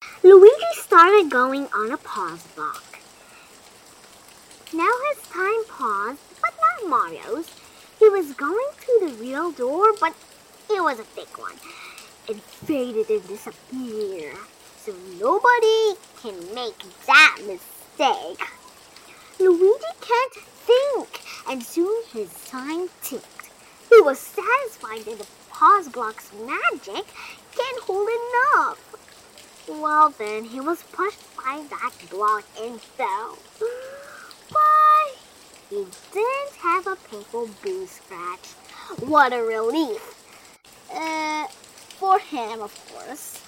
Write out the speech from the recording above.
Luigi started going on a pause block. Now his time paused, but not Mario's. He was going through the real door, but it was a fake one. It faded and disappeared, so nobody can make that mistake. Luigi can't think, and soon his time ticked. He was satisfied that the pause block's magic can't hold enough. Well then, he was pushed by that block and fell. But he didn't have a painful boo scratch. What a relief. For him, of course.